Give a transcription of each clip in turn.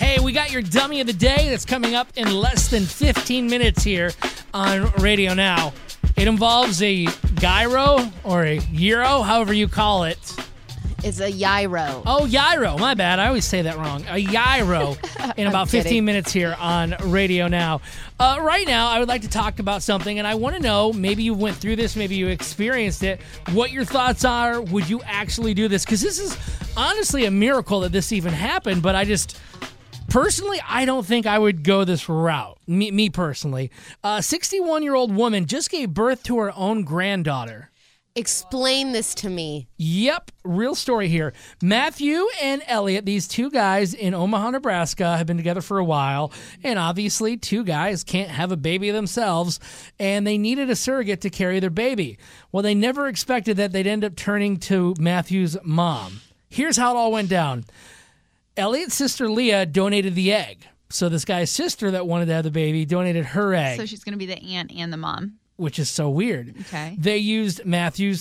Hey, we got your dummy of the day that's coming up in less than 15 minutes here on Radio Now. It involves a gyro or a gyro, however you call it. It's a gyro. Oh, gyro. My bad. I always say that wrong. A gyro in about 15 minutes here on Radio Now. Right now, I would like to talk about something, and I want to know, maybe you went through this, maybe you experienced it, what your thoughts are. Would you actually do this? Because this is honestly a miracle that this even happened, but personally, I don't think I would go this route. Me personally. A 61-year-old woman just gave birth to her own granddaughter. Explain this to me. Yep, real story here. Matthew and Elliot, these two guys in Omaha, Nebraska, have been together for a while, and obviously two guys can't have a baby themselves, and they needed a surrogate to carry their baby. Well, they never expected that they'd end up turning to Matthew's mom. Here's how it all went down. Elliot's sister Leah donated the egg. So this guy's sister that wanted to have the baby donated her egg. So she's going to be the aunt and the mom. Which is so weird. Okay. They used Matthew's,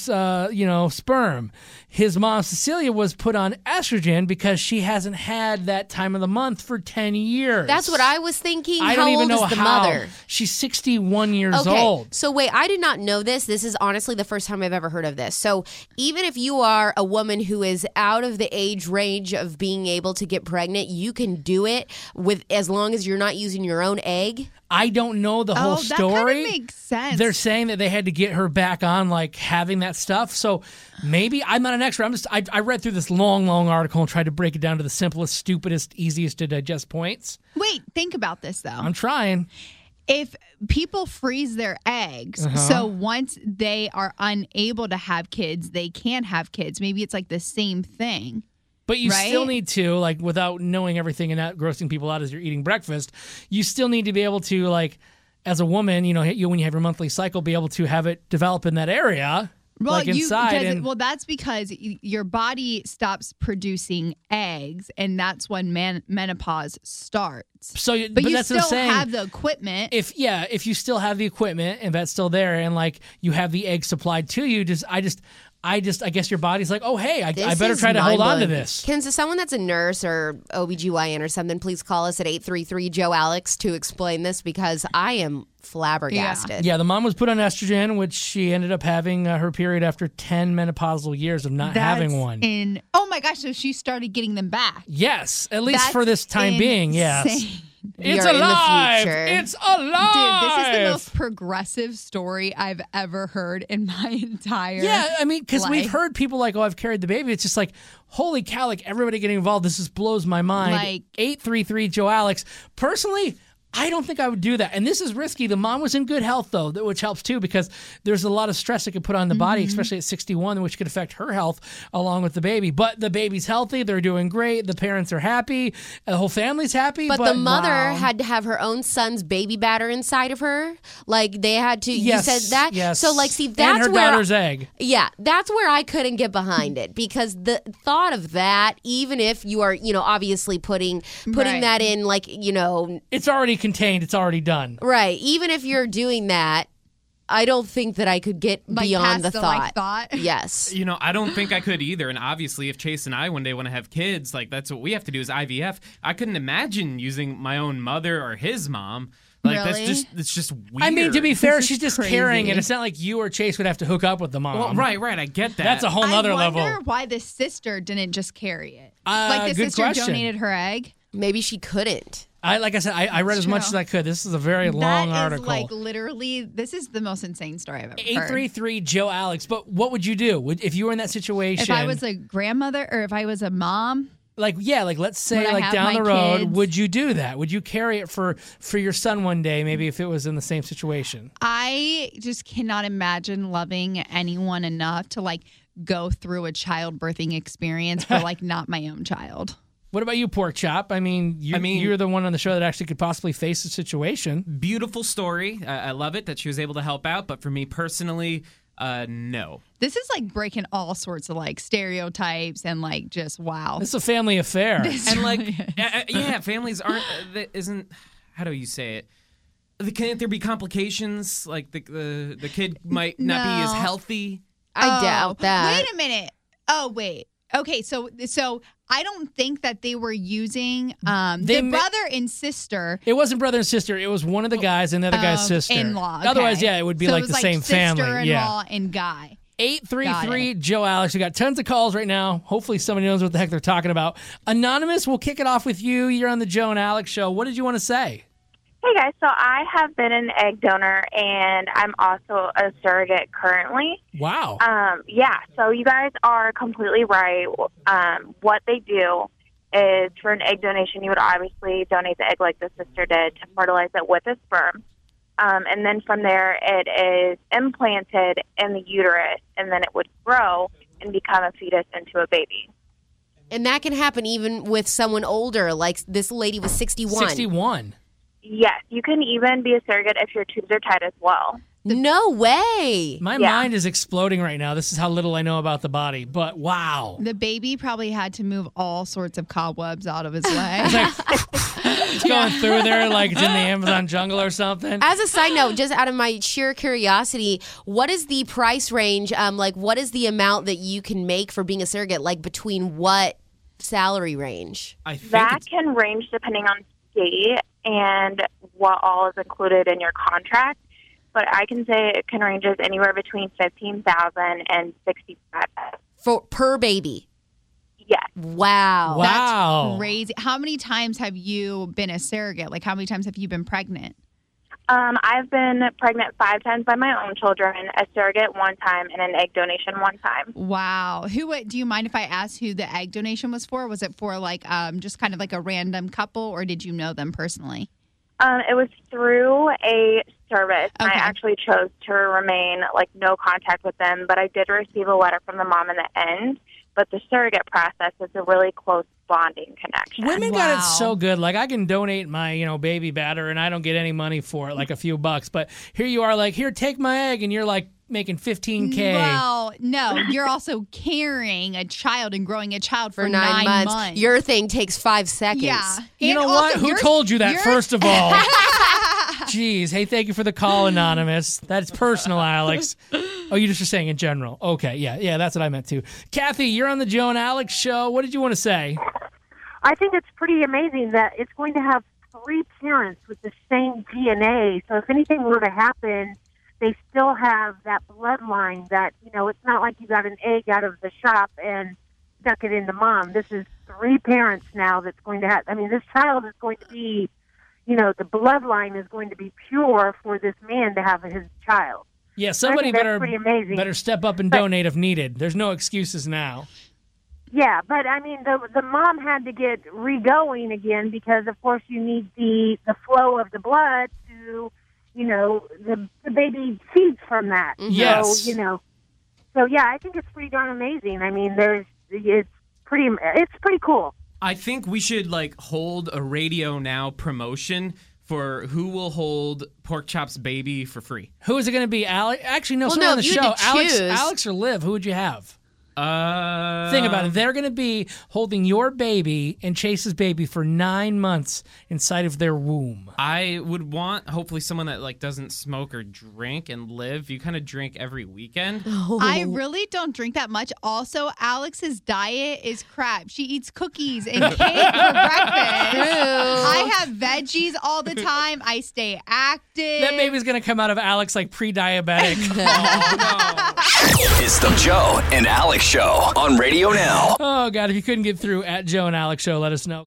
sperm. His mom, Cecilia, was put on estrogen because she hasn't had that time of the month for 10 years. That's what I was thinking. I don't even know how old is the how. mother? She's 61 years Okay. old. So wait, I did not know this. This is honestly the first time I've ever heard of this. So even if you are a woman who is out of the age range of being able to get pregnant, you can do it with as long as you're not using your own egg. I don't know the whole story. That kind of makes sense. They're saying that they had to get her back on, like, having that stuff. So maybe, I'm not an expert. I read through this long article and tried to break it down to the simplest, stupidest, easiest to digest points. Wait, think about this, though. I'm trying. If people freeze their eggs, so once they are unable to have kids, they can have kids. Maybe it's like the same thing. But you right? still need to, like, without knowing everything and not grossing people out as you're eating breakfast, you still need to be able to, like, as a woman, when you have your monthly cycle, be able to have it develop in that area, like inside. That's because your body stops producing eggs, and that's when menopause starts. But you that's still what I'm saying. have the equipment. If you still have the equipment and that's still there, and like you have the egg supplied to you, I guess your body's like, oh, hey, I better try to hold on to this. Can someone that's a nurse or OBGYN or something please call us at 833-JOE-ALEX to explain this, because I am flabbergasted. Yeah, the mom was put on estrogen, which she ended up having her period after 10 menopausal years of not having one. Oh my gosh, so she started getting them back. Yes, at least for this time being, yes. It's You're alive! In the future. It's alive! Dude, this is the most progressive story I've ever heard in my entire because we've heard people like, oh, I've carried the baby. It's just like, holy cow, like everybody getting involved. This just blows my mind. Like 833-JOE-ALEX. Personally, I don't think I would do that. And this is risky. The mom was in good health, though, which helps, too, because there's a lot of stress it could put on the body, especially at 61, which could affect her health along with the baby. But the baby's healthy. They're doing great. The parents are happy. The whole family's happy. But the mother had to have her own son's baby batter inside of her. Like, they had to, you said that? Yes. So, like, see, that's and her where daughter's egg. Yeah, that's where I couldn't get behind it, because the thought of that, even if you are, obviously putting that in, like, It's already contained. It's already done. Right. Even if you're doing that, I don't think that I could get beyond the thought. Yes. I don't think I could either. And obviously, if Chase and I one day want to have kids, like that's what we have to do is IVF. I couldn't imagine using my own mother or his mom. Like really? it's just weird. I mean, to be fair, she's just crazy. carrying it. It's not like you or Chase would have to hook up with the mom. Well, right. I get that. That's a whole nother level. I wonder why the sister didn't just carry it. Good sister question. donated her egg. Maybe she couldn't. Like I said, I read as much as I could. This is a very long article. Like literally, this is the most insane story I've ever heard. 833-JOE-ALEX. But what would you do if you were in that situation? If I was a grandmother or if I was a mom. Let's say Would I have down my the road, kids? would you do that? Would you carry it for your son one day, maybe if it was in the same situation? I just cannot imagine loving anyone enough to go through a childbirthing experience for not my own child. What about you, Pork Chop? I mean, you're the one on the show that actually could possibly face the situation. Beautiful story. I love it that she was able to help out. But for me personally, no. This is breaking all sorts of stereotypes and just wow. It's a family affair. And families aren't. Isn't how do you say it? Can't there be complications? Like the kid might not be as healthy. I doubt that. Wait a minute. Oh wait. Okay, so I don't think that they were using the brother and sister. It wasn't brother and sister. It was one of the guys and the other guy's sister. In-law. Okay. Otherwise, yeah, it would be so like it was the same family. Sister-in-law and guy. 833 Joe Alex. We got tons of calls right now. Hopefully somebody knows what the heck they're talking about. Anonymous, we'll kick it off with you. You're on the Joe and Alex show. What did you want to say? Hey guys, so I have been an egg donor and I'm also a surrogate currently. Wow. Yeah, so you guys are completely right. What they do is for an egg donation, you would obviously donate the egg like the sister did to fertilize it with a sperm. And then from there, it is implanted in the uterus, and then it would grow and become a fetus into a baby. And that can happen even with someone older, like this lady was 61. 61. Yes, you can even be a surrogate if your tubes are tight as well. No way. My mind is exploding right now. This is how little I know about the body, but wow. The baby probably had to move all sorts of cobwebs out of his way. It's like it's going through there like it's in the Amazon jungle or something. As a side note, just out of my sheer curiosity, what is the price range? What is the amount that you can make for being a surrogate? Like between what salary range? I think That can range depending on state and what all is included in your contract. But I can say it can range as anywhere between $15,000 and $65,000 per baby. Yes. Wow. That's crazy. How many times have you been a surrogate? Like, how many times have you been pregnant? I've been pregnant 5 times by my own children, a surrogate 1 time, and an egg donation 1 time. Wow. Do you mind if I ask who the egg donation was for? Was it for just kind of like a random couple, or did you know them personally? It was through a service. Okay. I actually chose to remain no contact with them, but I did receive a letter from the mom in the end. But the surrogate process is a really close bonding connection. Women got it so good. Like, I can donate my, baby batter, and I don't get any money for it, like a few bucks. But here you are, like, here, take my egg, and you're like making $15K. Well, no, you're also carrying a child and growing a child for 9 months. Your thing takes 5 seconds. Yeah. You know what? Who told you that, first of all? Jeez. Hey, thank you for the call, Anonymous. That's personal, Alex. Oh, you just were saying in general. Okay, yeah, that's what I meant too. Kathy, you're on the Joe and Alex show. What did you want to say? I think it's pretty amazing that it's going to have 3 parents with the same DNA. So if anything were to happen, they still have that bloodline that, it's not like you got an egg out of the shop and stuck it into mom. This is 3 parents now that's going to have, this child is going to be, the bloodline is going to be pure for this man to have his child. Yeah, somebody better step up and donate if needed. There's no excuses now. Yeah, but the mom had to get re-going again because, of course, you need the flow of the blood to, the baby feeds from that. Yes. So yeah, I think it's pretty darn amazing. It's pretty cool. I think we should hold a Radio Now promotion for who will hold Pork Chop's baby for free. Who is it going to be? Alex? Actually, no, no, on the if you show. had to choose. Alex or Liv, who would you have? Think about it. They're going to be holding your baby and Chase's baby for 9 months inside of their womb. I would want, hopefully, someone that doesn't smoke or drink. And Liv, you kind of drink every weekend. I really don't drink that much. Also, Alex's diet is crap. She eats cookies and cake for breakfast. I have veggies all the time. I stay active. That baby's going to come out of Alex pre-diabetic. Oh, no. It's the Joe and Alex Show on Radio Now. Oh, God, if you couldn't get through at Joe and Alex Show, let us know.